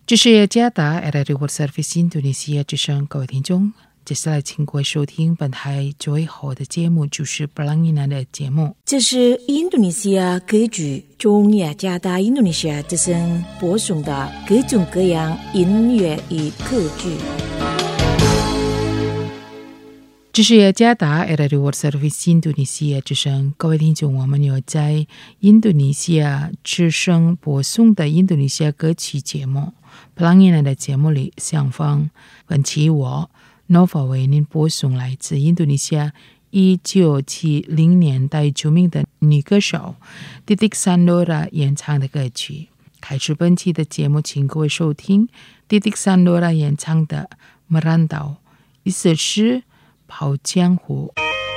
这是加达 RRI World Service Indonesia 之声，各位听众，接下来请各位收听本台最后的节目，就是Pelangi的节目。 这是印度尼西亚歌剧中雅加达印度尼西亚之声播送的各种各样音乐与歌剧。 这是加达 RRI World Service Indonesia 之声，各位听众，我们有在印度尼西亚之声播送的印度尼西亚歌曲节目。Pelangi的节目里，相逢本期我 Nova 为您播送来自印度尼西亚1970年代著名的女歌手 Titik Sandora 演唱的歌曲。开始本期的节目，请各位收听 Titik Sandora 演唱的 Merantau， 意思是跑江湖。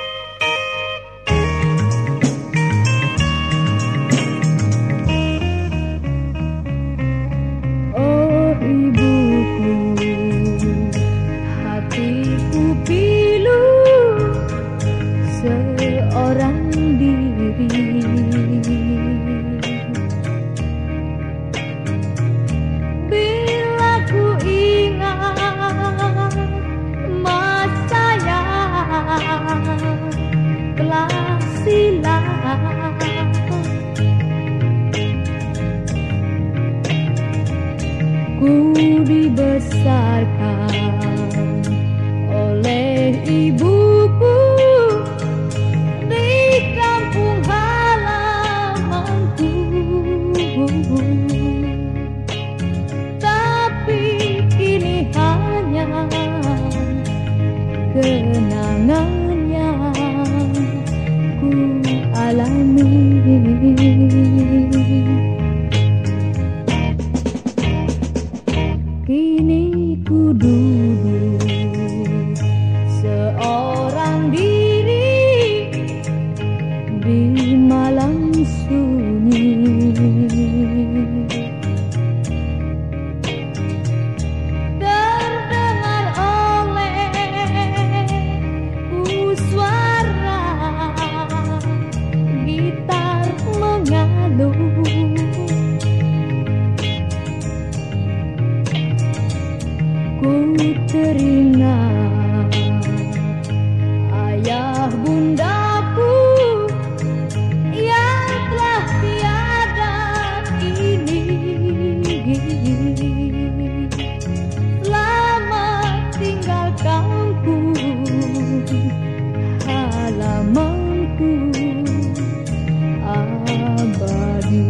Ku dibesarkan oleh ibuku di kampung halamanku, tapi kini hanya kenangan yang ku alami. Kini ku duduk seorang diri di malam sunyi, terdengar olehku suara gitar mengadu. Ku teringat ayah bundaku yang telah tiada kini. Selamat tinggal kampung halamanku abadi.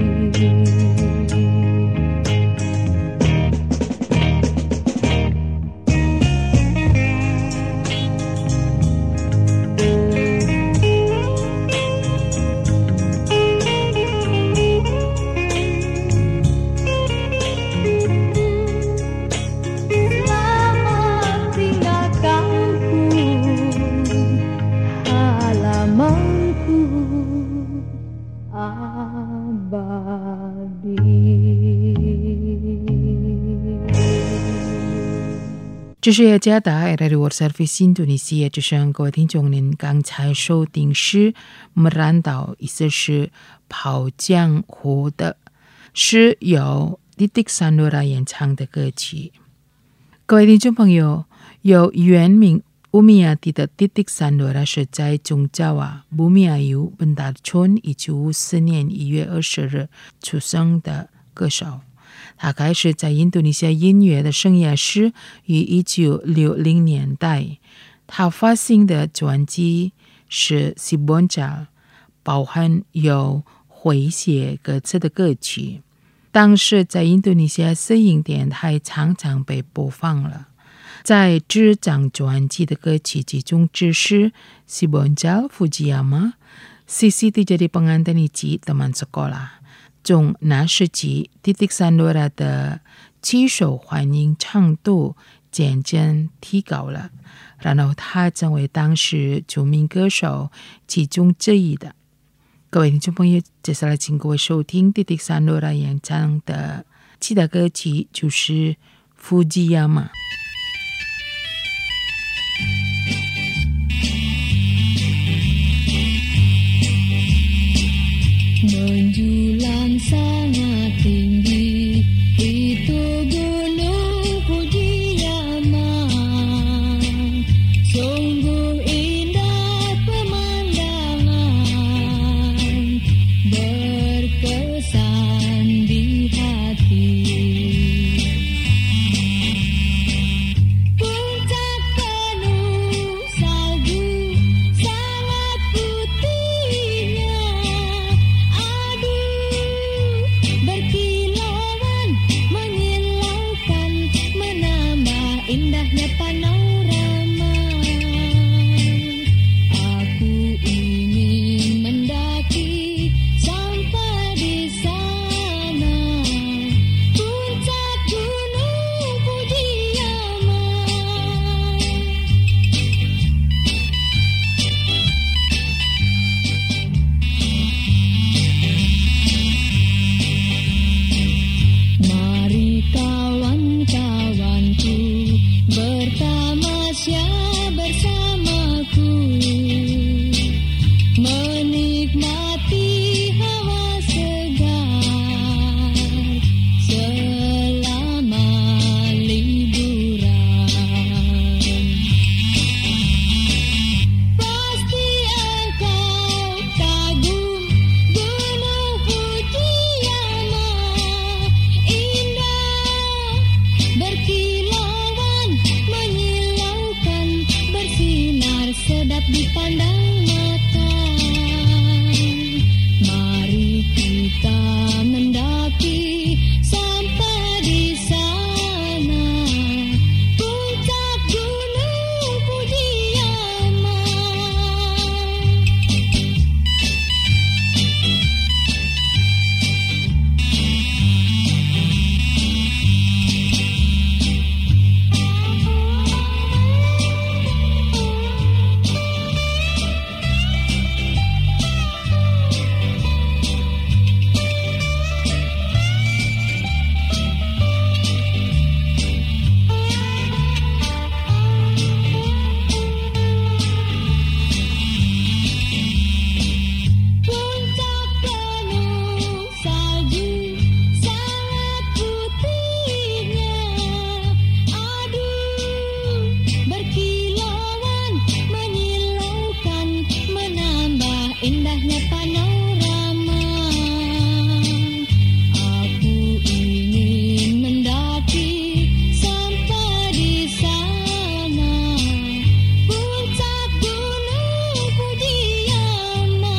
Abadi. 这是加达 RRI World Service Indonesia 之声，各位听众，您刚才收听是 Merantau， 意思是跑江湖的，是由 Titik Sandora 演唱的歌曲。各位听众朋友，有原名Umiati 的 Titik Sandora 是在中爪哇 Bumiayu Bentarchon 1954年1月20日出生的歌手。他开始在印度尼西亚音乐的生涯是于1960年代。他发行的专辑是 Siboncal， 包含有诙谐歌词的歌曲。当时在印度尼西亚私营电台常常被播放了。在这张专辑的歌曲其中只是 Siboncal Fujiyama CCT jadi pengantin Ichi teman sekolah。中那时期 Titik Sandora 的起手欢迎程度渐渐提高了，然后他成为当时著名歌手其中之一的。各位听众朋友，接下来请各位收听 Titik Sandora 演唱的其他歌曲，就是 Fujiyama。 Menjulang sangat tinggi itu pandang mata. Mari kita mendaki sampai di sana, puncak gunung Fujiyama. Puncak penuh salju, sangat putihnya. Aduh, berkilauan, menyilaukan, menambah indahnya panorama. Aku ingin mendaki sampai di sana, puncak gunung Fujiyama.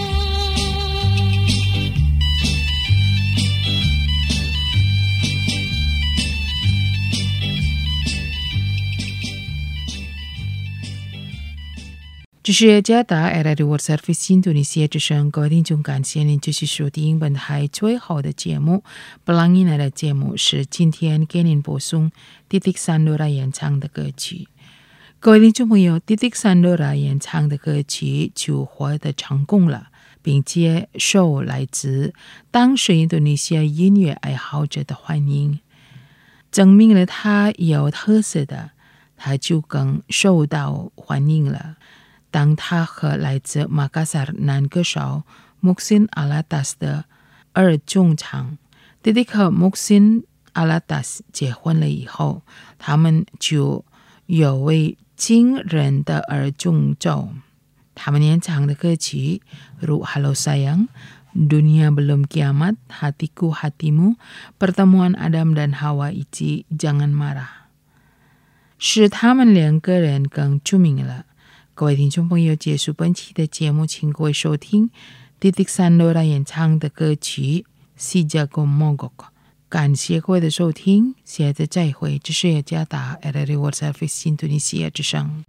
这是加达 RRI World Service 印度尼西亚之声，各位听众，感谢您继续收听本台最好的节目。布朗伊奈的节目是今天给您播送 Titik Sandora 演唱的歌曲。各位听众朋友 ，Titik Sandora 演唱的歌曲就获得成功了，并且受来自当时印度尼西亚音乐爱好者的欢迎，证明了它有特色的，它就更受到欢迎了。当他和来自马嘎萨尔男歌手 Muhsin Alatas 的二重唱 Titik 和 Muhsin Alatas 结婚了以后，他们就有位惊人的二重奏。他们演唱的歌曲如 Halo Sayang, Dunia Belum Kiamat, Hatiku Hatimu, Pertemuan Adam dan Hawa Ichi, Jangan Marah， 使他们两个人更著名了。各位听众朋友，结束本期的节目，请各位收听 Titik Sandora 演唱的歌曲 Si Jago Mogok。感谢各位的收听，下次再会。这是加达 RRI World Service 印度尼西亚之声。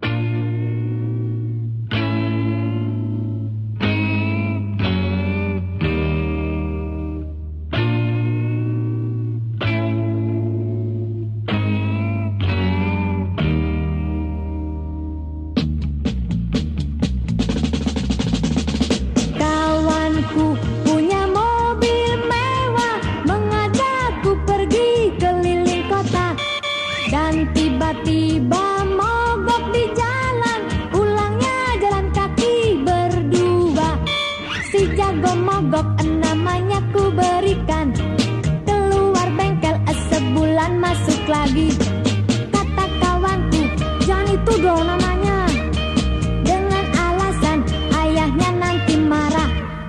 Kawanku punya mobil mewah, mengajakku pergi keliling kota. Dan tiba-tiba mogok di jalan, pulangnya jalan kaki berdua. Si jago mogok namanya ku berikan, keluar bengkel sebulan masuk lagi. Kata kawanku, jangan itu dong namanya, dengan alasan ayahnya nanti marah.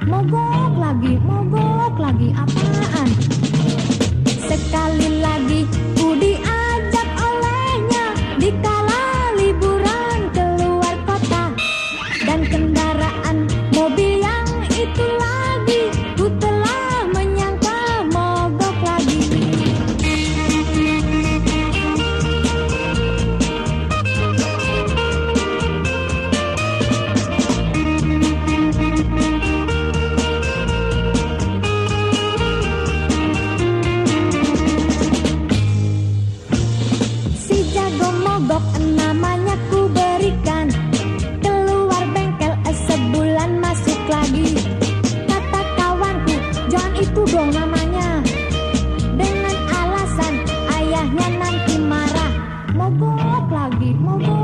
Mogok lagi apaan? Sekali lagi ku diajak olehnya dikala liburan keluar kota. Dan kendaraan mobil yang itu lagi ku telah menyangka mogok lagi. Si jago mogok namanya ku berikan, keluar bengkel sebulan masuk lagi. Kata kawanku, jangan itu dong namanya, dengan alasan ayahnya nanti marah. Mogok lagi